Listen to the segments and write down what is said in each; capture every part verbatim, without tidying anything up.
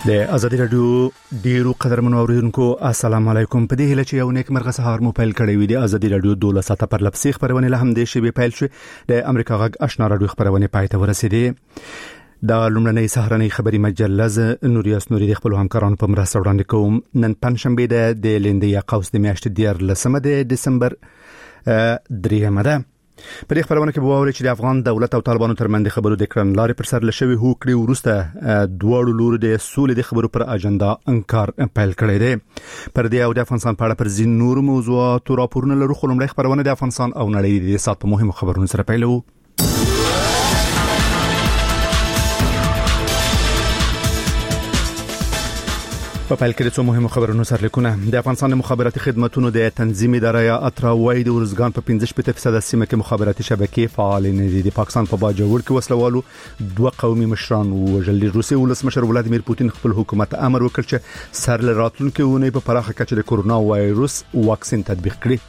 د ازادي رادیو ډیرو قدرمنو اوریدونکو السلام علیکم. په دې هله چې یو نیک مرغه سهار مو پیل کړی وي د ازادي رادیو دوله ساته پر لپسې خبرونه له هم د شی پیل شو د امریکا غږ آشنا رادیو خبرونه پاتې ورسېدي. د لومړنۍ سهارنۍ خبري مجلز نوریاس نوري د خپل همکارانو په مرسته وړاندې کوم. نن پنځشنبه ده د لیندیا قوس د میاشتې دیار لسمه د دسمبر دریمه ده. په دې خبرونه کې به ووري چې د افغان دولت او طالبانو ترمنځ خبرو د کړنلارې پر سر لشي هوکړي ورسته دوړو لور د سولې د خبرو پر اجنډا انکار پیل کړی دی. پر دې او د افغانستان په اړه پر ځین نور موضوعات راپورونه لرو. خلمړی خبرونه د افغانستان او نړۍ د سات په مهمو خبرونو سره پیلو. په پیل کې د څو مهمو خبرونو سره لیکونه. د افغانستان مخابراتي خدماتو د تنظیم ادارې اترا وای د ورزګان په پنځه شپږ فیصد سیمه کې مخابراتي شبکې فعال نه دي. د پاکستان په باجوړ کې وسلوالو دوه قومي مشران وژل. روسي ولسمشر ولادیمیر پوتین خپل حکومت امر وکړ چې سر له راتلونکو ونې په پراخه کچه د کورونا وایروس واکسین تطبیق کړي.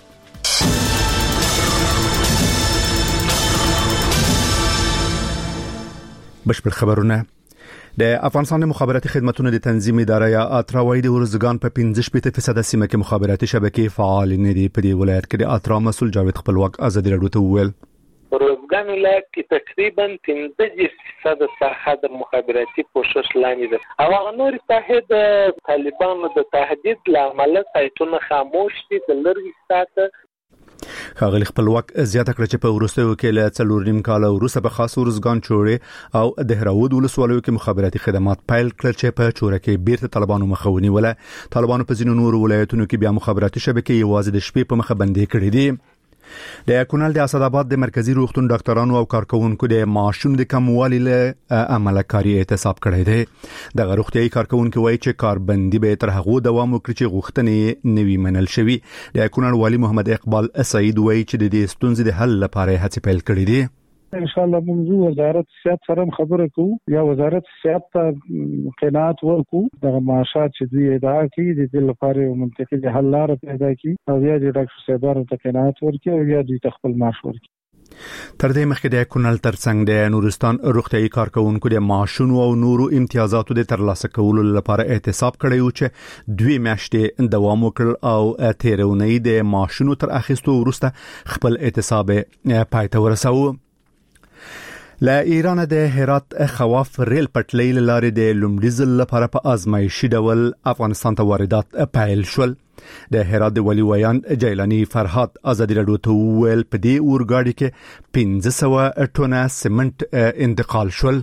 بشپړ خبرونه. د افغانستان مخابراتي خدماتو د تنظیم ادارې اترا وای د ورزګان په پنځه شپږ فیصد سیمه کې مخابراتي شبکې فعال نه دي. په دې ولایت کې د اترا مسول جاوید خپلواک ازادي رادیو ته وویل ورزګان ولایت کې تقریبا پنځه فیصد ساحه د مخابراتي پوښښ لاندې ده او هغه نور ساحه د طالبانو د تهدید لامل سایتونه خاموش دي. د لرګي ساته خاغلی خپلواک زیاته کړ چې په ورستیو کې له څلور نیم کال وروسته په خاص ورزګان چورې او د هراود ولسوالیو کې مخابراتي خدمات پیل کړل چې په چوره کې بیرته طالبانو مخاوني ولا طالبانو په ځینو نور ولایتونو کې بیا مخابراتي شبکې یوازې د شپې په مخه بندي کړې دي. د کونړ د اسداباد د مرکزی روغتون ډاکټرانو او کارکونکو د معاشونو د کموالي له عمله کاری احتساب کړی دی. د روغتيایي کارکونکو وایي چې کاربندي به تر هغه دوام وکړي چې غوښتنې نوي منل شوي. د کونړ والی محمد اقبال سعید وایي چې د دې ستونزې د حل لپاره هڅې پیل کړې دي. ان شاء الله موږ وزارت صحت سره خبره کوو یا وزارت صحت ته قناعت ورکو د معاشات چې دوی ادعا کوي د دې لپاره منطقي حل لار پیدا کړي او یا د ډاکټر صاحبانو ته قناعت ورکړي او یا دوی خپل معاش ورکړي. تر دې مخکې د کونړ ترڅنګ د نورستان روغتيایي کارکونکو د معاشونو او نورو امتیازاتو د ترلاسه کولو لپاره احتساب کړی و چې دوی میاشتې دوام وکړ او تیرونی د معاشونو تر اخیستو وروسته خپل احتساب پای ته ورساوه. لا ایران د هرات خواف ریل پټلۍ لارې د لومړي ځل لپاره په آزمایشي ډول افغانستان ته واردات پیل شول. د هرات د ولی ویان جیلانی فرحات ازادي رادیو ته ویل په دې اورګاډي کې پنځه سوه ټونه سیمنټ انتقال شول.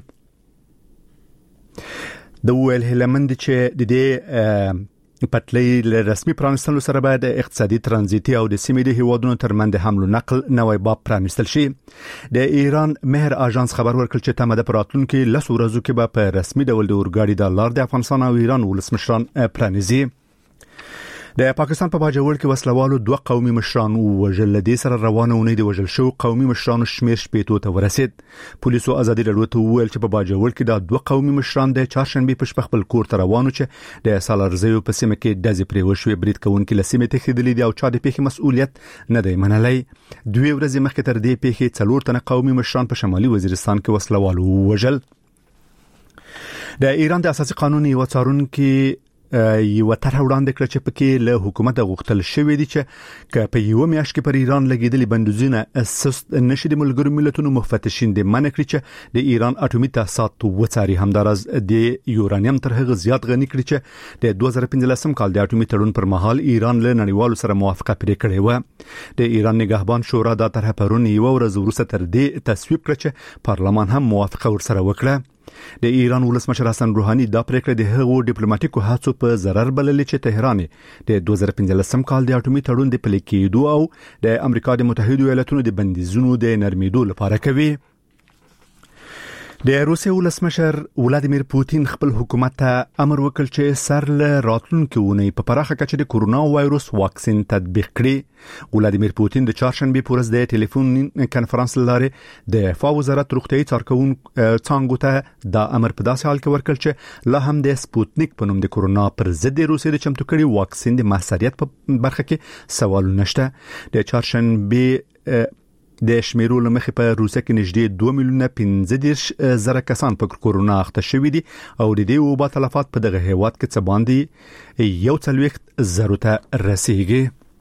د ویل هلمند چې د دې پټلۍ له رسمي پرانستلو سره بعد اقتصادي ترانزیتي او د سیمې د هیوادونو ترمنځ حمل او نقل نوې باب پرانستل شي. د ایران مهر اژانس خبر ورکړ چې تمه د پراتلونکو لس ورځو کې به په رسمي ډول د اورګاډي د لار د افغانستان او ایران ولسمشران پرانیزي. د پاکستان په باجوړ کې وسلوالو دوه قومي مشران وژل. د سره روانه ونې د وژل شو قومي مشرانو شمیر شپېتو ته ورسید. پولیسو ازادي رادیو ته ویل چې په باجوړ کې د دوه قومي مشران د چهارشنبه په شپه خپل کور ته روانو چې د سالارزیو په سیمه کې دځې پرې وشوې. برید کوونکي لسیمه تخیدلې دي او چا د پیښې مسؤلیت نه دی منلای. دوی ورځې مخکې تر دې پیښې څلور تنه قومي مشران په شمالي وزیرستان کې وسلوالو وژل. د ایران د اساسي قانون یو څارونکي یو طرح وړاندې کړ چې پکې له حکومت غوښتل شوې دي چې ک په یو میاشت کې پر ایران لګیدلې بندوزونه اساس نشي د ملګرو ملتونو مفتشین د منع کړی چې د ایران اټومي تاسیسات وڅاري. همدارز د یورانیم تر هغه زیات غني کړی چې د دوه زره پنځلسم کال د اټومي تړون پر مهال ایران له نړیوالو سره موافقه پرې کړې و. د ایران نگهبان شورا دا طرح پرون یو ورځ وروسته تر دې تصویب کړ چې پارلمان هم موافقه ورسره وکړه. د ایران ولسمشر حسن روحاني دا پریکړه د هغو ډیپلوماټیکو هڅو په ضرر بللې چې تهران د دوه زره پنځلسم کال د اټومي تړون د پلي کېدو او د امریکا د متحده ایالاتونو د بندیزونو د نرمیدو لپاره کوي. د روسي ولسمشر ولادیمیر پوتین خپل حکومت ته امر وکړ چې سر له راتلونکو ونې په پراخه کچه د کورونا وایروس واکسین تطبیق کړي. ولادیمیر پوتین د چهارشنبه پورز د ټلیفون کانفرنس لاره د دفاع وزارت روغتيایي کارکون څنګه ته د امر په داسې حال کې ورکړ چې لا هم د سپوتنیک په نوم د کورونا پر ضد روسي د چمتو کړي واکسین د موثریت په برخه کې سوال نشته. د چهارشنبه د شمیرو لمخې په روسیه کې نږدې دوه میلیونه پنځه دېرش زره کسان په کورونا اخته شوي دي او د دې وبا تلفات په دغه هیواد کې څه باندې یو څلوېښت زرو ته رسیږي.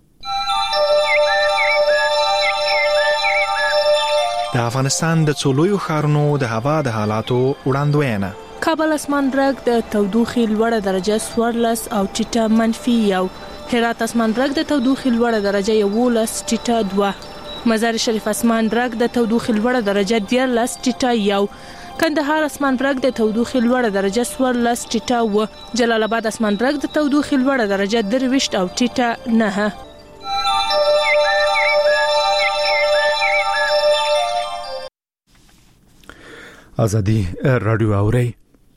د افغانستان د څولویو ښارونو د هوا د حالاتو وړاندوینه. کابل اسمان رګ د تودوخې لوړه درجه څوارلس او ټیټه منفي یو. هرات اسمان رګ د تودوخې لوړه درجه یولس ټیټه دوه. مزار شریف اسمان رګ د تودوخې لوړه درجه دیارلس ټیټه یو. کندهار اسمان رګ د تودوخې لوړه درجه څوارلس ټیټه اوه. جلال آباد اسمان رګ د تودوخې لوړه درجه درویشت او ټیټه نهه. ازادي رادیو اوري.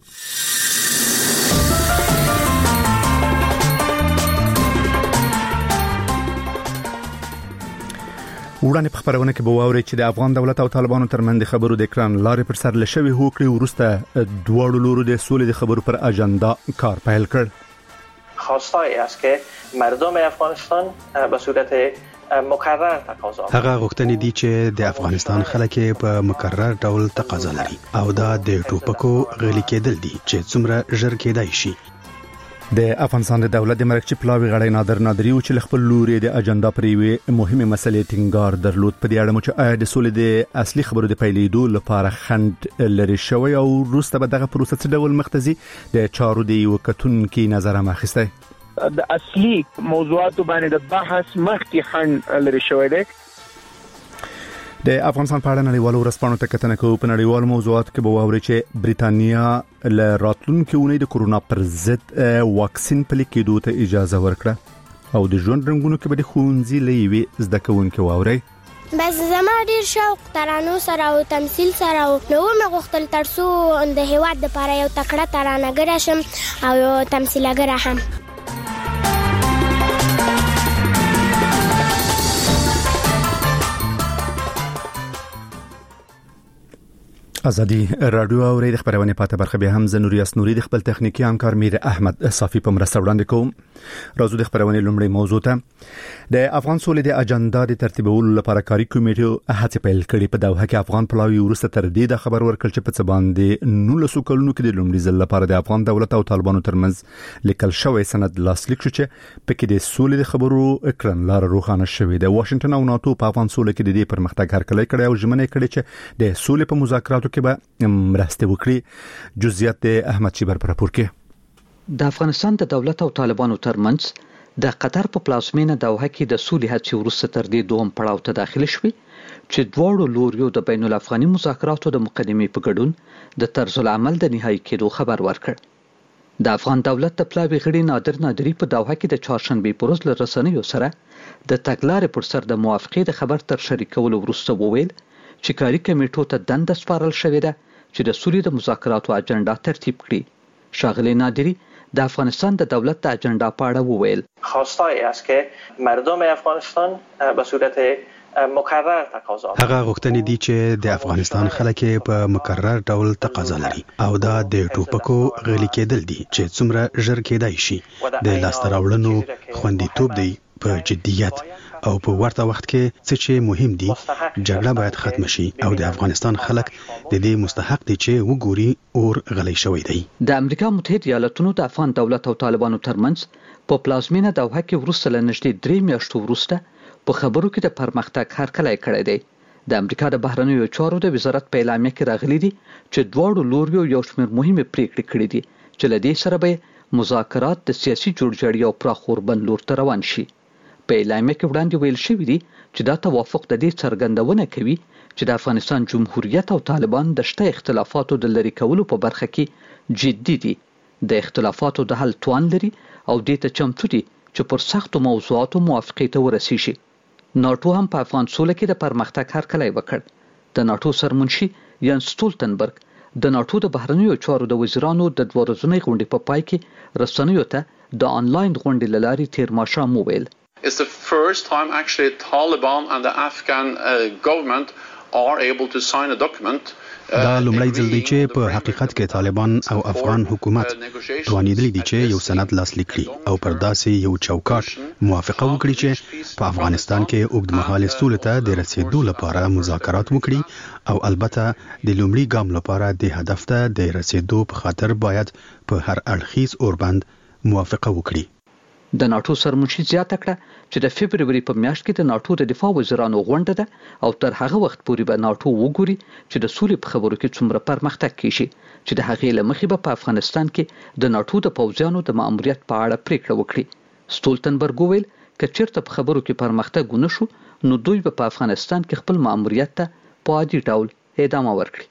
وړاندې په خبرونه کې به واوري چې د افغان دولت او طالبانو ترمنځ خبرو د اکران لارې پر سر لشي هوکړي ورسته دواړو لورو د سولې د خبرو پر اجندا کار پیل کړ. خواستایی است که مردم افغانستان به صورت مکرر تقاضا هغه غوښتنې دي چې د افغانستان خلک په مکرر ډول تقاضا لري او دا د ټوپکو غلي کېدل دي چې څومره ژر کېدای شي. د افغانستان د دولت د مرکزی پلاوی غړی نادر نادری او چې خپل لوري د اجنډا پریوي مهمه مسلې ټینګار درلود په دې اړه مو چې د سولې د اصلي خبرو د پیلېدو لپاره خند لري شوی او روسته به دغه پروسه څه ډول مختزي د چارو دی وکټونکو نظر ماخسته د اصلي موضوعات باندې د بحث مخکې خند لري شوی دی. د افغانستان په اړه نړیوالو ورځپاڼو ته کتنه کوو. په نړیوالو موضوعاتو کې به واوري چې بریتانیا له راتلونکي اونۍ د کورونا پر ضد واکسین پلي کېدو ته اجازه ورکړه او د ژوند رنګونو کې به د ښوونځي له یوې زده کوونکو واوري. بس زما ډیر شوق ترانو سره او تمثيل سره او نو مې غوښتل ترڅو د هیواد لپاره یو تکړه ترانهګر شم او یو تمثیلګر هم. ازادي رادیو اوري د خبرونه پاته برخه به هم زنوریاس نوري د خپل تخنیکی همکار میر احمد صافي په مرسته وړاندې کوم. راځو د خبرونه لومړی موضوع ته. د افغان سولې د اجنډا د ترتیبولو لپاره کاری کمیټه هڅه پیل کړې. په دوحه کې افغان پلاوی ورسته تر دې د خبر ورکړ چې په څه باندې نولسو کلونو کې د لومړي ځل لپاره د افغان دولت او طالبانو ترمنځ لیکل شوی سند لاسلیک شو چې په کې د سولې د خبرو اکران لار روښانه شوې ده. واشنگټن او ناتو په افغان سولې کې د دې پرمختګ هرکلی کړی او ژمنه کړې چې د سولې په مذاکراتو کې به مرسته وکړي. جزئیات احمد شیبر پر راپور کې. د افغانستان د دولت او طالبانو ترمنځ د قطر په پلازمینه دوحه کې د سولې هڅې وروسته تر دې دوم پړاو ته داخل شوې چې دواړو لوریو د بین الافغاني مذاکراتو د مقدمې په ګډون د طرز العمل د نهایی کېدو خبر ورکړ. د افغان دولت د پلاوی غړي نادر نادری په دوحه کې د چهارشنبه په ورځ له رسنیو سره د تګلارې پر سر د موافقې د خبر تر شریکولو وروسته وویل چې کاری کمیټو ته دنده سپارل شوې ده چې د سولې د مذاکراتو اجنډا ترتیب کړي. ښاغلی نادری د افغانستان د دولت د اجنډا په اړه وویل خواستایی است که مردم افغانستان به صورت مکرر تقاضا هغه غوښتنې دي چې د افغانستان خلک په مکرر ډول تقاضا لري او دا د ټوپکو غلي کېدل دي چې څومره ژر کېدای شي. د لاسته راوړنو خوندیتوب دی په جدیت او په ورته وخت کې څه چې مهم دي جګړه باید ختم شي او د افغانستان خلک د دې مستحق دي چې وګوري اور غلي شوی دی. د امریکا متحده ایالاتونو د افغان دولت او طالبانو ترمنځ په پلازمینه دوحه کې وروسته له نږدې درې میاشتو وروسته په خبرو کې د پرمختګ هرکلی کړی دی. د امریکا د بهرنیو چارو د وزارت په اعلامیه کې راغلي دي چې دواړو لوریو یو شمېر مهمه پریکړې کړې دي چې له دې سره به مذاکرات د سیاسي جوړجاړي او پراخ اوربند لور ته روان شي. په اعلامیه کې وړاندې ویل شوی دی چې دا توافق د دې څرګندونه کوي چې د افغانستان جمهوریت او طالبان د شته اختلافاتو د لرې کولو په برخه کې جدي دي، د اختلافاتو د حل توان لري او دې ته چمتو دي چې پر سختو موضوعاتو موافقې ته ورسیږي. ناتو هم په افغان سوله کې د پرمختګ هرکلی وکړ. د ناتو سرمنشي یان سټولتنبرګ د ناتو د بهرنیو چارو د وزیرانو د دوه ورځنۍ غونډې په پای کې رسنیو ته د آنلاین غونډې له لارې تیر ماښام وویل It's the first time actually Taliban and the Afghan uh, government are able to sign a document دا لومړی ځل دی چې په حقیقت کې طالبان او افغان حکومت توانیدلی دي چې یو سند لاسلیک کړي او پر داسې یو چوکاټ موافقه وکړي چې په افغانستان کې اوږدمهاله سولې ته د رسیدو لپاره مذاکرات وکړي او البته د لومړي ګام لپاره د هدف ته د رسیدو په خاطر باید په هر اړخیز اوربند موافقه وکړي. د ناتو سرمنشي زیاته کړه چې د فبرवरी په میاشت کې د ناتو د دفاع وزیرانو غونډه ده او تر هغه وخت پورې به ناتو وګوري چې د سولې په خبرو کې څومره پرمختګ کیږي چې د هغې لمخې به په افغانستان کې د ناتو د پوځیانو د ماموریت په اړه پریکړه وکړي. ستولتنبرګ وویل که چیرته په خبرو کې پرمختګ ونه شو نو دوی به په افغانستان کې خپل ماموریت ته په عادي ډول ادامه ورکړي.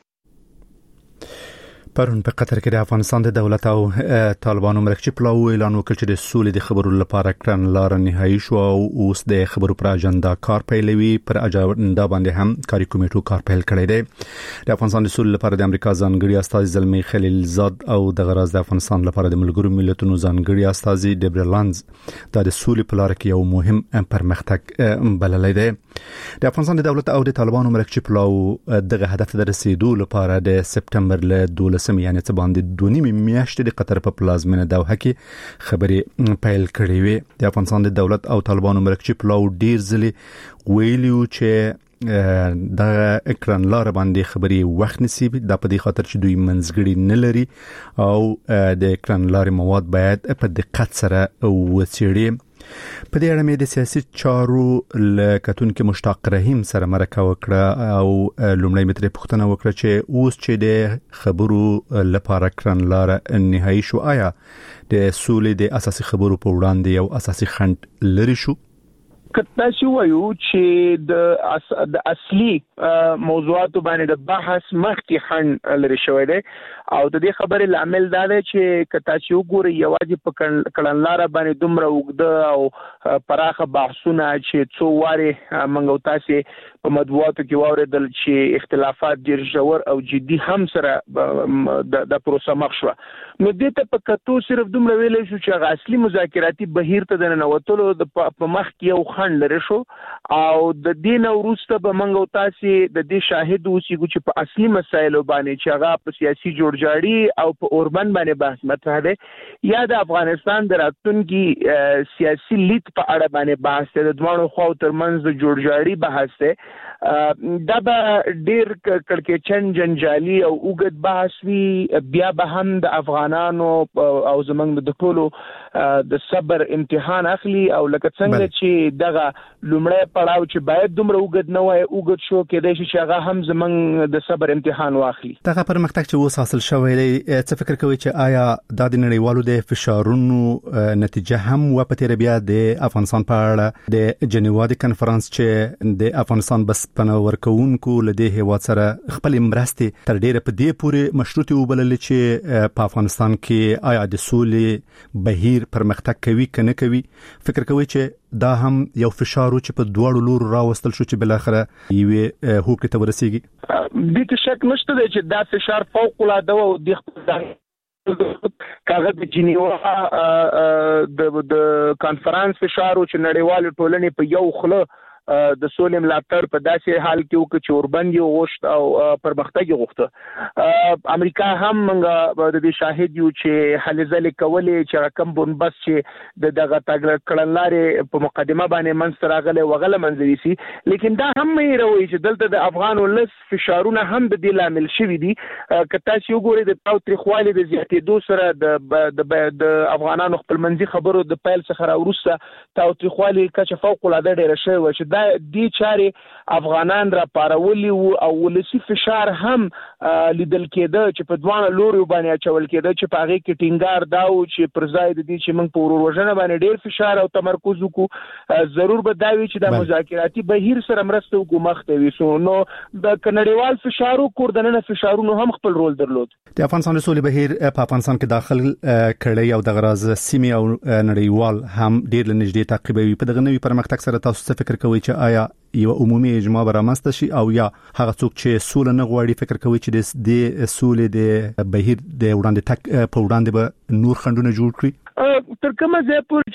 پرون په قطر کې د افغانستان د دولت او طالبانو مرکزی پلاو اعلان وکړ چې د سولې د خبرو لپاره کړن لار نهایی شو او اوس د خبرو پر اجنډا کار پیلوي. پر اجنډا باندې هم کاری کمیټو کار پیل کړی دی. د افغانستان د سولې لپاره د امریکا ځانګړي استازي زلمی خلیلزاد او د غراز د افغانستان لپاره د ملګرو ملتونو ځانګړي استازي ډیبرلانز د سولې په لار کې یو مهم پرمختګ بللی دی. د افغانستان د دولت او د طالبانو مرکزی پلاو دغه هدف ته رسیدو لپاره د سپتمبر له دولسمې یعنی څه باندې دوه نیمې میاشتې د قطر په پلازمینه دوحه کې خبرې پیل کړې وې. د افغانستان د دولت او طالبانو مرکزی پلاو ډیر ځلې ویلیو چې د اکران لار باندې خبرې وخت نصیب د په دې خاطر چې دوی منځګړي نه لري او د اکران لار مواد باید په دقت سره وڅېړي. په دې اړه مې د سیاسي چارو لکتون کې مشتاق رحیم سره مرکه وکړه او لومړی متر پوښتنه وکړه چې اوس چې د خبرو لپاره کړن لار نهایی شو آیا د سولې د اساسي خبرو په وړاندې یو اساسي خنډ لري شو؟ کله چې وایو چې د اص... د اصلي موضوعاتو باندې د بحث مخکې خنډ لري شوی دی او د دې خبرې لامل دا دی چې کله چې وګوري یوازې په کړنلاره باندې دومره وګړه او پراخه بحثونه چې څو واري منغو تاسو په مطبوعاتو کې واوریدل چې اختلافات ډیر ژور او جدي هم سره د پروسه مخ شو. نو دې ته په کتو صرف دومره ویل شو چې اصلي مذاکراتي بهیر ته د ننوتلو په مخ کې یو خنډ لري شو او د دین وروسته به منغو تاسو د دې شاهد اوسېږو چې په اصلي مسایلو باندې چې هغه په سیاسي جوړجاړي او په اوربند باندې بحث مطرح دی یا د افغانستان د راتلونکي سیاسي لید په اړه باندې بحث دی. د دوه خواو ترمنځ د جوړجاړي بحث دی. دا به ډیر کړکېچن جنجالي او اوږد بحث وي. بیا به هم د افغانانو او زمونږ د ټولو د صبر امتحان اخلي او لکه څنګه چې دغه لومړی پړاو چې باید دومره اوږد نه وای اوږد شو کېدای شي چې هغه هم زمونږ د صبر امتحان واخلي. دغه پرمختګ چې اوس حاصل شوی دی څه فکر کوي چې آیا د نړیوالو د فشارونو نتیجه هم و په تیر بیا د افغانستان په اړه د جنیوا د کنفرانس چې د افغانستان بس پناه ورکوونکو لدې هیواد سره خپل مرستې تر ډیره په دې پورې مشروطي وبلل چې په افغانستان کې آیا د سولې بهیر پرمختګ کوي کنه کوي؟ فکر کوي چې دا هم یو فشار چې په دوړو لور راوستل شو چې بل اخره یوه هوکړه ته ورسیږي؟ دې شک نشته چې دا فشار فوق العاده او د خپل کاغذ د جنیوا د د کانفرنس فشار چې نړیوال ټولنې په یو خله د سولې ملاتړ په داسې حال کې وکړي چې اوربند یو غوښت او پرمختګ غوښته. امریکا هم موږ د دې شاهد یو چې هلې ځلې کولې چې رقم بنبس چې د دغه کړنلارې په مقدمه باندې منځ راغلی وغله منځوي سي. لیکن دا هم مې روي چې دلته د افغان ولس فشارونه هم د دې لامل شوي دي. که تاسو وګورئ د تاوتریخوالي د زیاتېدو سره د د افغانانو خپلمنځي خبرو د پیل څخه راوروسته تاوتریخوالي کچه فوق العاده ډېره شوې و چې دا دې چارې افغانان را پارولي وو او ولسی فشار هم لیدل کېده چې په دوه لوري باندې اچول کېده چې په هغه کې ټینګار دا و چې پر ځای د دې چې موږ په ورور وژنه باندې ډېر فشار او تمرکز وکړو ضرور به دا وي چې د مذاکراتي بهیر سره مرسته وکړو مخته وي. سو نو د کنړیوال فشارو کوردننه فشارونو هم خپل رول درلود. د افغانستان سولې بهیر په افغانستان کې داخل کړي او د غراز سیمه او نړیوال هم ډېر لنږدې تعقیبوي. په دغه نوي پرمختګ سره تاسو څه فکر کوئ چې آیا یو عمومي اجماع برامسته شي او یا هغه څوک چې سول نه غواړي فکر کوي چې د سولې د بهیر د وړاندې تک په وړاندې به نور خندونه جوړ کړي؟ تر کومه ځای پورې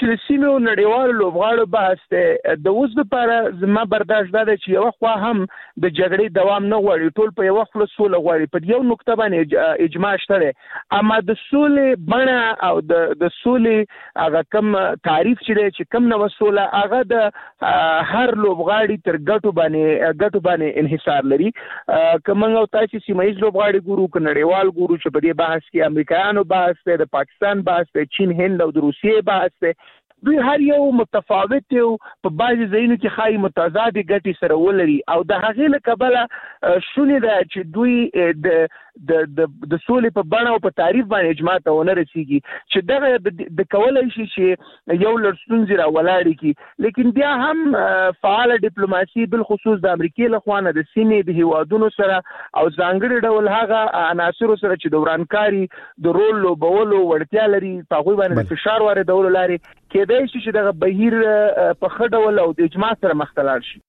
چې سیمه نړیوال لوبغاړو بحث ته د اوس لپاره زما برداشت ده چې یو خو هم د جګړې دوام نه غواړي، ټول په یو خپل سوله غواړي. په یو نقطه باندې اجماع شته، اما د سولې بڼه او د د سولې هغه کم تعریف چې کم نو سوله هغه د هر لوبغاړي تر ګټو باندې ګټو باندې انحصار لري. کومه او تاسو سیمایي لوبغاړي ګورو ک نړیوال ګورو چې په دې بحث کې امریکایانو بحث ده، د پاکستان بحث ده، چین هند او د روسیې بحث ده. دوی هر یو متفاوت یو په بعضي ځایونو کې خای متضاد ګټي سره ولري او د هغې له کبله شونې ده چې دوی د د د د سولې په بڼه او په تعریف باندې اجماع ته ونه رسیږي چې دغه د کولای شي چې یو لړستونځي را ولاړ کی. لیکن بیا هم فعال ډیپلوماسي بل خصوص د امریکای له خوانه د سیمې د هیوادونو سره او ځانګړي ډول هغه عناصر سره چې د ورانکاري د رول لوبولو وړتیا لري په هغه باندې فشار واردول لري کېدای شي چې دغه بهیر په خډول او د اجماع سره مختلال شي.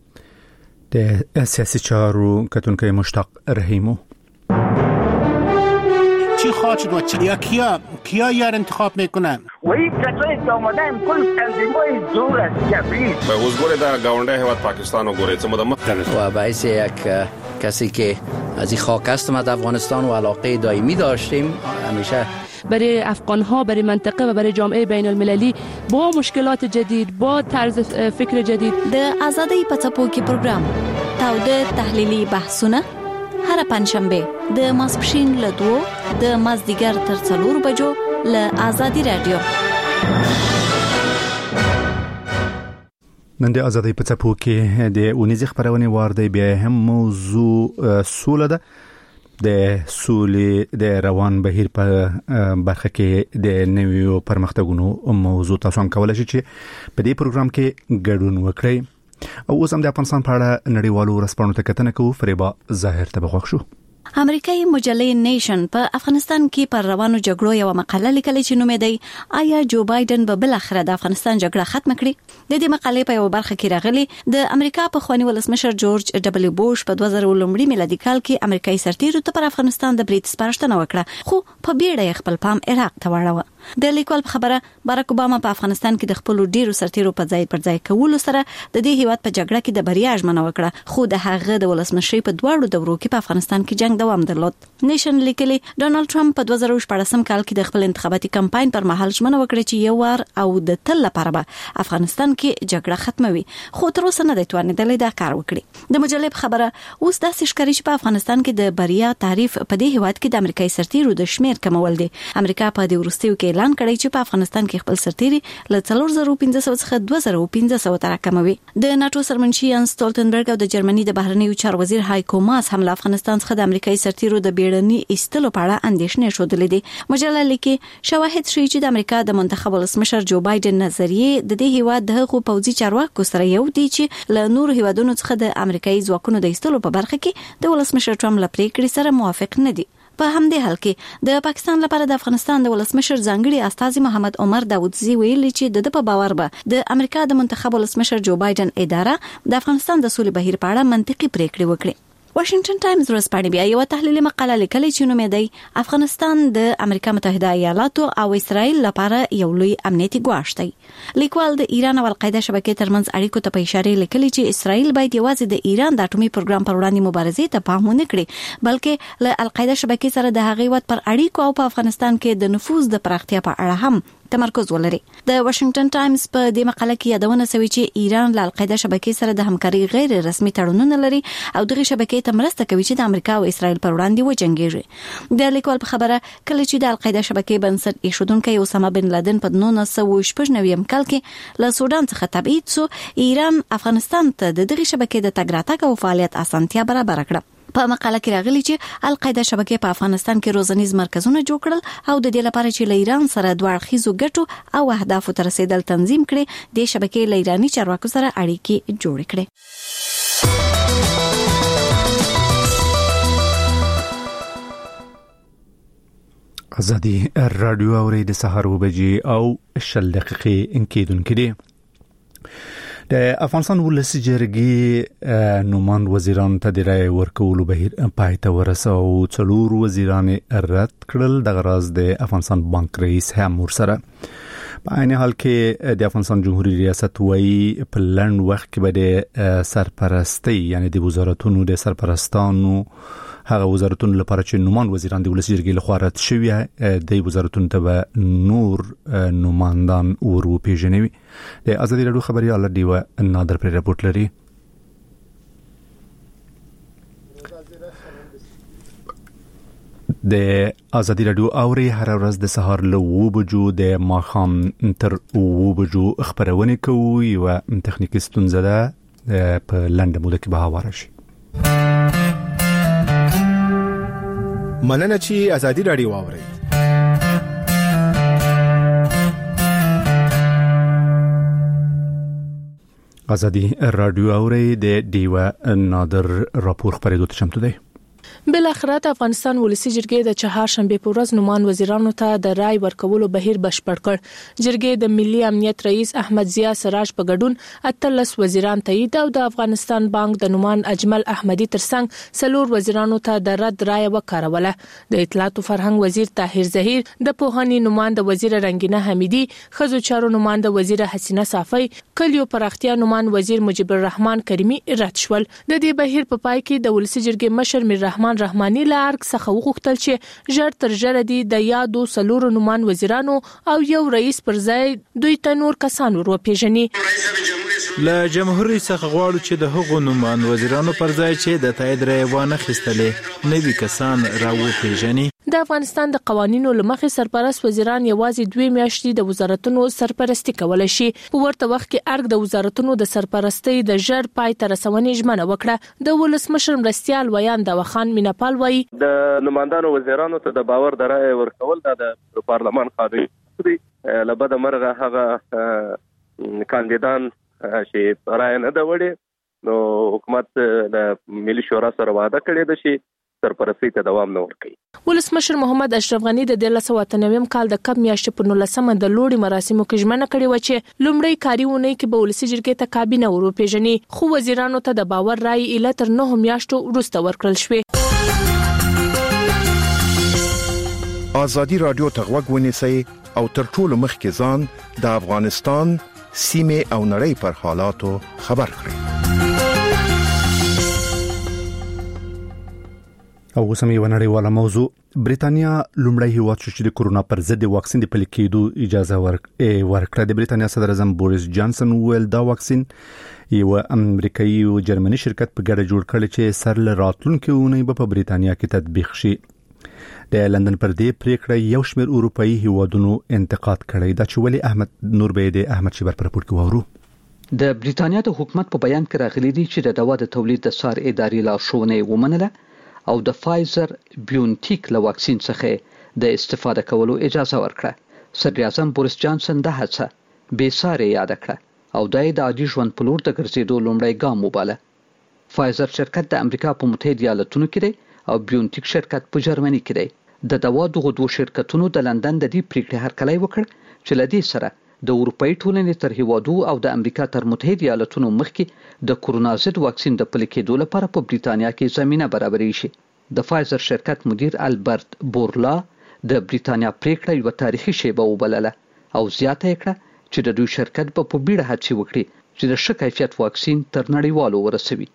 د سیاسي چارو کتونکو مشتاق رحیمو چی خواهد شد و چی یا کیا کیا یار انتخاب میکنن و این کسایی که آمدن کل تنظیمای دور از جبریل به حضور در گاونده هواد پاکستان و گوریت مدام و باعث یک کسی که از این خاک هستم از افغانستان و علاقه دائمی داشتیم همیشه برای افغان‌ها، برای منطقه و برای جامعه بین المللی با مشکلات جدید، با طرز فکر جدید. د آزادی پڅپو کې پروګرام تاوده تحلیلی بحثونه هر پنځشنبه د ماسپښین له دوه د مازدیګر تر څلور بجو له آزادی رادیو. نن د آزادی پڅپو کې د اونیزه خبرونه وارده بیا هم موضوع سوله ده. د سولې د روان بهیر په برخه کې د نویو پرمختګونو موضوع تاسو هم کولای شئ چې په دې پروګرام کې ګډون وکړئ. او اوس هم د افغانستان په اړه نړیوالو رسپانو ته کتنه کوو. فریبا ظاهر ته بخښ شو. امریکایي مجلې نیشن په افغانستان کې پر روانو جګړو یو مقاله لیکلې چې نوم دی آیا جو بایدن به بل اخر د افغانستان جګړه ختم کړي. د دې مقالې په یو برخه کې راغلي د امریکا په خواني ولسمشر جورج ډبلیو بوش په دوه زره لومړي میلادي کال کې امریکایي سرتیرو ته پر افغانستان د برید سپارښتنه وکړه، خو په بیړه خپل پام عراق ته واړاوه. د لیکوال په خبره باراک اوباما په افغانستان کې د خپل ډیرو سرتیرو په ځای پر ځای کولو سره د دې هیواد په جګړه کې د بریا ژمنه وکړه، خو د هغه د ولسمشي په دواړو دورو کې په افغانستان کې جنگ دوام درلود. نیشن لیکلي ډونالد ټرمپ په دوه زره شپږم کال کې د خپل انتخاباتي کمپاین پر مهال ژمنه وکړه چې یو وار او د تل لپاره به افغانستان کې جګړه ختموي، خو تر اوسه نه دی توانیدلی دا کار وکړي. د مجلې په خبره اوس داسې ښکاري چې په افغانستان کې د بریا تعریف په دې هیواد کې د امریکایي سرتیرو د شمیر کمول دی. امریکا په دې وروستیو کې اعلان کړی چې په افغانستان کې خپل سرتیري له څلور زره پنځه سوه څخه دوه زره پنځه سوه ته راکموي. د ناتو سرمنشي یان سټولټنبرګ او د جرمني د بهرنیو چارو وزیر هایکو ماس هم له افغانستان څخه د امریکایي سرتیرو د بیړني ایستلو په اړه اندېښنې ښودلې دي. مجله لیکي شواهد ښیي چې د امریکا د منتخب ولسمشر جو بایدن نظریې د دې هیواد د هغو پوځي چارواکو سره یو دي چې له نورو هیوادونو څخه د امریکایي ځواکونو د ایستلو په برخه کې د ولسمشر ټرمپ له پریکړې سره موافق نه دي. په همدې حال کې د پاکستان لپاره د افغانستان د ولسمشر ځانګړي استاذ محمد عمر داودزي ویلي چې د په باور به د امریکا د منتخب ولسمشر جو بایدن اداره د افغانستان د سولې بهیر په اړه منطقي پریکړې وکړي. واشنگټن ټایمز ورځپاڼې بیا یو تحلیلي مقاله لیکلې چې نوم یې دی افغانستان د امریکا متحده ایالاتو او اسرائیل لپاره یو لوی امنیتي ګواښ دی. لیکوال د ایران او القاعده شبکې ترمنځ اړیکو ته په اشاره لیکلي چې اسرائیل باید یوازې د ایران د اټومي پروګرام پر وړاندې مبارزې ته پام ونه کړي، بلکې له القاعده شبکې سره د هغې وخت پر اړیکو او په افغانستان کې د نفوذ د پراختیا په اړه هم تمرکز ولري. د واشنگټن ټایمز په دې مقاله کې یادونه شوې چې ایران له القاعده شبکې سره د همکاري غیر رسمي تړونونه لري او دغه شبکې ته مرسته کوي چې د امریکا او اسرائیل پر وړاندې وجنګیږي. د لیکوال په خبره کله چې د القاعده شبکې بنسټ ایښودونکی اسامه بن لادن په نولس سوه شپږ نوي کال کې له سودان څخه تبعید شو، ایران افغانستان ته د دغه شبکې د تګ راتګ او فعالیت اسانتیا برابر کړه. په مقاله کې راغلي چې القاعده شبکې په افغانستان کې روزنیز مرکزونه جوړ کړل او د دې لپاره چې له ایران سره دوه اړخیزو ګټو او اهدافو ته رسیدل تنظیم کړي، د شبکې له ایراني چارواکو سره اړیکې جوړ کړي. ازادي رادیو اوري د سهار وبجي او شل دقیقې انکیدونکې دي. د افغانستان ولسی جرګې نوماند وزیران ته د رای ورکولو بهیر پای ته ورسو او څلور وزیران رد کړل. د غراز د افغانستان بانک رئیس هم ورسره په عین حال کې د افغانستان جمهوریت ریاست وایي په لړن وخت کې به د سرپرستی یعنی د وزارتونو د سرپرستانو هغه وزارتونو لپاره چې نومان وزیران د ولسی جرګې لخوا رد شوی د وزارتونو ته نور نوماندان ورو پیژنوي. د ازادي راډیو خبريال دیو نادر پر رپورټ لري. د ازادي راډیو اوري هر ورځ د سهار له و بجو د ماخام تر و بجو خبرونه کوي او تخنیکی ستونزه ده په لنډه موده کې به هواره شي. مننه چې ازادي راډیو اوري. ازادي راډیو اوري د دیو نادر راپور خبرې دوت چمتو دی. بل اخر د افغانستان ولسی جرګې د چهارشنبه په ورځ نومان وزیرانو ته د رای ورکولو بهیر بشپړ کړ. جرګې د ملي امنیت رئیس احمد ضیا سراج په ګډون اتلس وزیران تایید او د افغانستان بانک د نومان اجمل احمدی ترڅنګ سلور وزیرانو ته د رد رای وکړوله. د اطلاعات او فرهنګ وزیر طاهر ظهیر، د پوهنې نومان د وزیر رنگینه حمیدی، خزو چارو نومان د وزیر حسینه صافی، کلیو پراختیا نومان وزیر مجيب الرحمن کریمی رد شول. د دې بهیر په پای کې د ولسی جرګې مشر میر رحمان رحماني لارک څخه وغوښتل چې ژر تر ژره دي د یادو سلور نومان وزیرانو او یو رئیس پر ځای دوی ته نور کسان ور وپیژني. له جمهوریت څخه غواړو چې د هغو نومان وزیرانو پر ځای چې د تایید رایوانه خستلې نوي کسان راو پیژني. د افغانستان د قوانینو لمخې سرپرست وزیران یوازې دوه میاشتې د وزارتونو سرپرستی کولای شي. په ورته وخت کې ارګ د وزارتونو د سرپرستی د ژر پای ته رسونې ژمنه وکړه. د ولسمشر مرستیال ویان د وخان میناپال وایي د نمائندانو وزیرانو ته د باور د رای ورکول د پارلمان قانون دی. لبد مرغه هغه کاندیدان چې رای نه دا وړي نو حکومت د ملي شورا سره وعده کړې ده چې سرپرستی ته دوام نه ورکړي. ولسمشر محمد اشرف غنی د دې لسو اتنویم کال د کب میاشتې په نولسمه د لوړي مراسمو کې ژمنه کړې و چې لومړی کاري ونې کې به ولسی جرګې ته کابینه ورو پیژني، خو وزیرانو ته د باور رای اله تر نه میاشتو وروسته ورکړل شوې. ازادي راډیو ته غوږ ونیسئ او تر ټولو مخکې ځان د افغانستان سیمه او نړۍ پر حالاتو خبر کړئ. او اوسم یو نړیواله موضوع. بریتانیا لومړی هیواد شو چې د کورونا پر ضد د واکسین د پلي کېدو اجازه ورکړه. د بریتانیا صدر اعظم بوریس جانسن ویل دا واکسین یو امریکایي او جرمني شرکت په ګډه جوړ کړی چې سر له راتلونکي اونۍ په بریتانیا کې تطبیق شي. د لندن پر دې پریکړه یو شمېر اروپאי هیوادونو انتقاد کړی. دا چې ولی احمد نور بيد احمد شبر پر راپور کوي. د بریتانیا د حکومت په بیان کې راغلي دي چې د دوا د تولید د سار اداري لارښوونې ومنله او د فایزر بیونټیک له واکسین څخه د استفاده کولو اجازه ورکړه. صدر اعظم بوریس جانسن د هڅه بې ساري یاد کړه او د عادي ژوند په لور د ګرځېدو لومړی ګام وباله. فایزر شرکت د امریکا په متحده ایالاتونو کې دی او بیونټیک شرکت په جرمني کې دی. د دوا دغه دوه شرکتونو د لندن د دې پریکړې هرکلی وکړ چې لدې سره د اروپאי ټولنې تر هیوادو او د امریکا تر متحده ایالاتونو مخکې د کورونا ضد واکسین د پلي کېدو لپاره په بریتانیا کې زمينه برابرې شي. د فایزر شرکت مدیر البرت بورلا د بریتانیا پریکړه یو تاریخي شیبه وبلله او زیاته کړه چې د دوی شرکت په بیړه هڅه وکړي چې د ښه کیفیت واکسین تر نړیوالو ورسوي.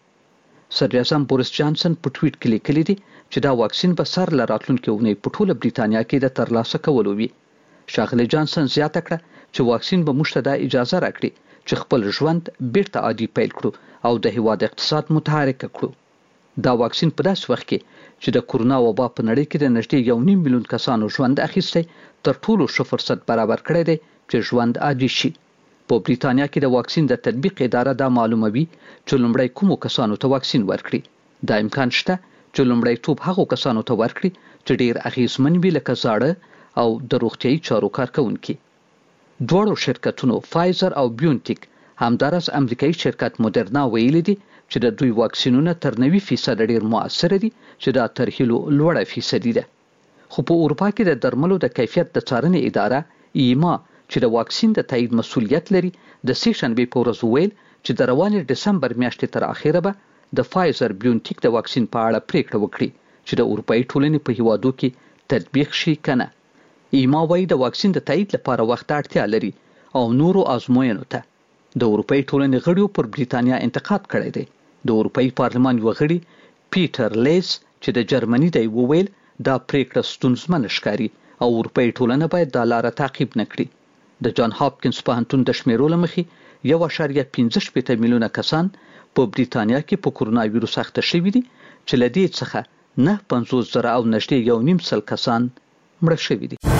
صدر اعظم بوریس جانسن په ټویټ کې لیکلي دي چې دا واکسین به سر له راتلونکي اونۍ په ټوله بریتانیا کې د ترلاسه کولو وي. ښاغلی جانسن زیاته کړه چې واکسین به موږ ته د اجازه راکړي چې خپل ژوند بیرته عادي پیل کړو او د هیواد اقتصاد متحرک کړو. دا واکسین په داسې وخت کې چې د کورونا وبا په نړۍ کې د نږدې یو نیم میلیون کسانو ژوند اخیستی تر ټولو ښه فرصت برابر کړی دی چې ژوند عادي شي. په بریتانیا کې د واکسین د تطبیق اداره دا معلوموي چې لومړی کومو کسانو ته واکسین ورکړي. دا امکان شته چې لومړی توپ هغو کسانو ته ورکړي چې ډیر اغیزمن وي لکه زاړه او د روغتیايي چارو کارکونکي. دوړو شرکتونو فایزر او بیونټیک همدارس امریکایي شرکت مودرنا ویلي دي چې د دوی واکسینونه تر نوي فیصد ډیر موثر دي چې دا تر هیلو لوړه فیصدي ده. خو په اروپا کې د درملو د کیفیت د څارنې اداره ایما چې د واکسین د تایید مسولیت لري د سې شنبې په ورځ ویل چې د روانې دسمبر میاشتې تر اخره به د فایزر بیونټیک د واکسین په اړه پریکړه وکړي چې د اروپאי ټولنې په هیوادو کې تطبیق شي کنه. ایما وايي د واکسین د تایید لپاره وخت اړتیا لري او نورو آزموینو ته. د اروپאי ټولنې غړیو پر بریتانیا انتقاد کړی دی. د اروپאי پارلمان یو غړي پیټر لیس چې د جرمني دی وویل دا پریکړه ستونزمنه ښکاري او اروپאי ټولنه باید د لاره تعقیب نکړي. د جان هاپکینز پوهنتون د شمیرو له مخې یو اعشاریه پنځه شپېته میلیونه کسان په بریتانیا کې په کورونا وایروس اخته شوي دي چې له دې څخه نه پنځوس زره او نږدې یو نیم سل کسان مړه شوي دي.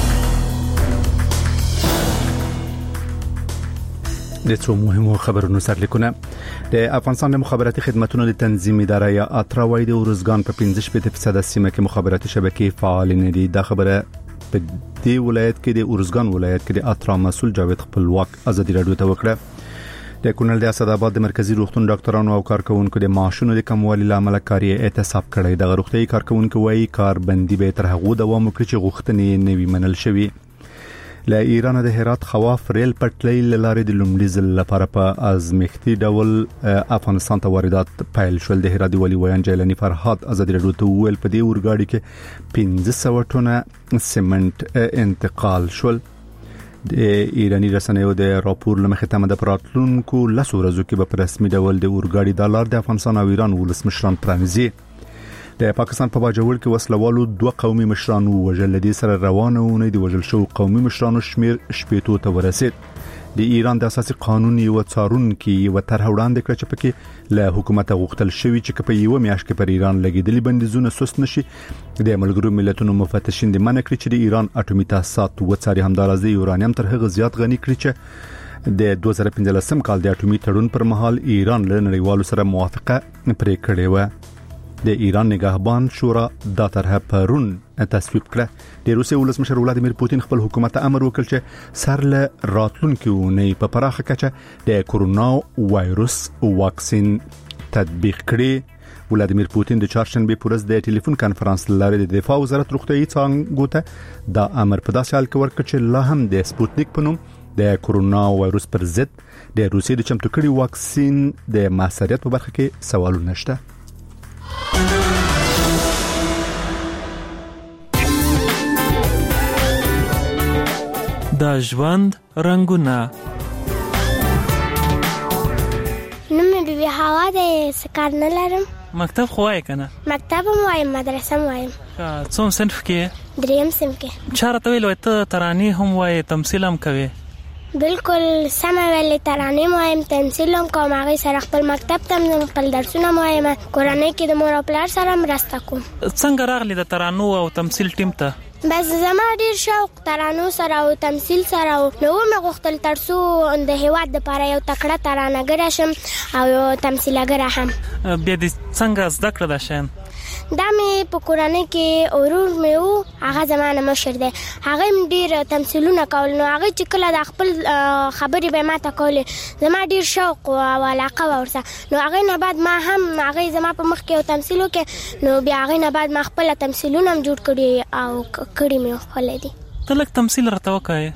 د څو مهمو خبرونو سرلیکونه. د افغانستان د مخابراتي خدماتو د تنظیم اداره یا اترا وايي د ارزګان په پنځه شپېته فیصد سیمه کې مخابراتي شبکې فعال نه دي. دا خبره په دې ولایت کې د ارزګان ولایت کې د اترا مسؤل جاوید خپلواک ازادي رادیو ته وکړه. د کونړ د اسداباد د مرکزی روغتون ډاکټرانو او کارکونکو د معاشونو د کموالي لامل کاری اعتصاب کړی. د روغتي کارکونکو وايي کاربندي به تر هغه دوام وکړي چې غوښتنې نوي منل شوي. له ایران د هرات خواف ریل پټلۍ لاره د لومړي ځل لپاره په ازمختي ډول افغانستان ته واردات پیل شول. د هرات ولی ویان جیلانی فرهاد ازادي رادیو ته ویل په دې اورګاډي کې پنځه سوه ټنه سیمنټ انتقال شول. د ایرانی رسنیو د راپور لمخې تمه د پراتلونکو لسو ورځو کې په رسمي ډول د اورګاډي د لار د افغانستان او ایران ولسمشران پرانیزي. د پاکستان په باجوړ کې وسلوالو دوه قومي مشران وژل. د سره روانه ونه د وژل شو قومي مشرانو شمیر شپېتو ته ورسید. د ایران د اساسي قانون یو څارونکي یو طرح وړاندې کړ چې پکې له حکومت غوښتل شوی چې په یو میاشت کې پر ایران لګیدلي بندیزونه سست نشي. د ملګرو ملتونو مفتشین د منع کړی چې د ایران اټومي تاسیسات وڅاري. همدارس د یورانیم تر هغه زیات غني کړی چې د دوه زره پنځلسم کال د اټومي تړون پر مهال ایران له نړیوالو سره موافقه پرې کړې و. د ایران نگهبان شورا دا طرح پرون تصویب کړه. د روسیې ولسمشر ولادیمیر پوتین خپل حکومت ته امر وکړ چې سر له راتلونکو نه په پراخه کچه د کورونا وایروس واکسین تطبیق کړي. ولادیمیر پوتین د چهارشنبه په ورځ د ټلیفون کانفرنس لاره د دفاع وزارت روغتیايي څانګو ته دا امر په داسې حال کې ورکړ چې لا هم د سپوتنیک په نوم د کورونا وایروس پر ضد د روسیې د چمتو کړي واکسین د موثریت په برخه کې سوالونه شته. د ژوند رنگونه. نو مې بي هوا د سکار نه لرم. مکتب خو وای کنه؟ مکتب هم وایم، مدرسه هم وایم. څوم صنف کې؟ دریم صنف کې. چاره ته ویل ته ترانې هم وای، تمثيل هم کوي؟ بالکل سمه ویلې، ترانې وایم، تمثيل هم کوم. هغه سره خپل مکتب ته خپل درسونه وایم. کورنۍ کې د مور او پلار سره مرسته کوم. څنګه راغلی د ترانو او تمثيل ټیم ته؟ بس زما ډیر شوق ترانو سره او تمثيل سره، نو مې غوښتل ترڅو د هیواد لپاره یو تکړه ترانهګره شم او یو تمثيلګره هم. بیا دې څنګه زده کړه دا شین؟ دا مې په کورنۍ کې اورور مې وو، هغه زمانه مشر دی، هغه هم ډیر تمثيلونه کول. نو هغه چې کله د خپل خبرې به ماته کولې، زما ډیر شوق او علاقه ورسره. نو هغه نه بعد ما هم هغه زما په مخ کې یو تمثيل وکړ. نو بیا هغه نه بعد ما خپل تمثيلونه هم جوړ کړي او کړي مې خپل دي. ته لکه تمثيل راته وکای؟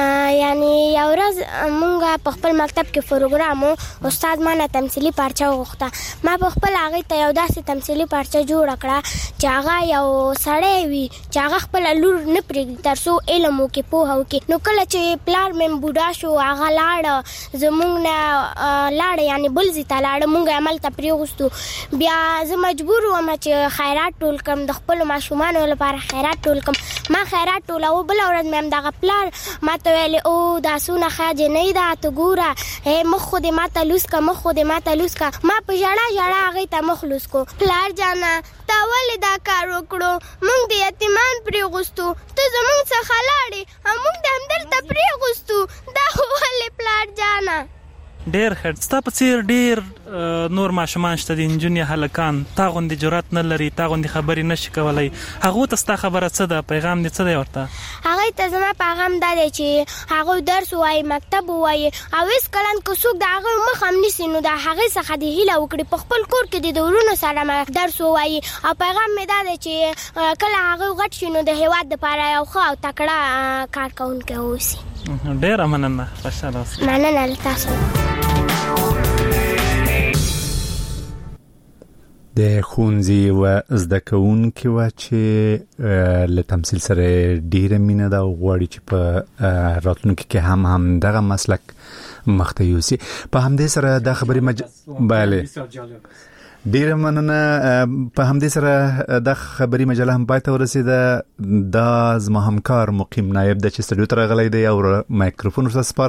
یعنی یو ورځ مونږ په خپل مکتب کې پروګرام وو، استاد ما نه تمثيلي پارچه وغوښته. ما په خپل هغه ته یو داسې تمثيلي پارچه جوړ کړه چې هغه یو سړی وي چې هغه خپل لور نه پرېږدي ترڅو علم وکړي، پوهه وکړي. نو کله چې پلار مې بوډا شو، هغه لاړ زمونږ نه لاړ، یعنی بل ځای ته لاړ، مونږ عمل ته پرېغوستو. بیا زه مجبور وم چې خیرات ټول کړم، د خپلو ماشومانو لپاره خیرات ټول کړم. ما خیرات ټولوه. بله ورځ مې همدغه پلار ما ته ویلې او دا څونه ښه جنۍ ده، ته ګوره مخ خو دې ما ته لوس که، مخ خو دې ما ته لوس که. ما په ژړا ژړا هغې ته مخ لوس کو. پلار جانه تا ولې دا کار وکړو؟ موږ د یتیمان پرېغوستو، ته زموږ څخه لاړې او موږ د همدلته پرېغوستو. دا ولې پلار جانه؟ ډیر ښه. ستا په څیر ډیر نور ماشومان شته دي، نجونې هلکان، تا غوندې جرأت نه لري، تا غوندې خبرې نشي کولی. هغو ته ستا خبره څه ده؟ پیغام دې څه دی ورته؟ هغوی ته زما پیغام دا دی چې هغوی درس ووایي، مکتب ووایي او هېڅکله که څوک د هغوی مخ هم نیسي نو د هغې څخه د هیله وکړي په خپل کور کې د ورونو سره درس ووایي. او پیغام مې دا دی چې کله هغوی غټ شي نو د هېواد دپاره یو ښه او تکړه کار کوونکی واوسي. ډېره مننه، خوشحاله اوسئ. مننه له تاسو. د خونځي و زده کوونکي و چې له تمثيل سره ډیره مینه دا غواړي چې په راتلونکي کې هم هم دغه مسلک مخته یوسي. په همدې سره د خبري مج bale ډیره مننه. په همدې سره د خبري مجله هم پاتې ورسېده. دا زما همکار مقیم نایب د چې سټډیو تر غلې دی او مایکروفون ورته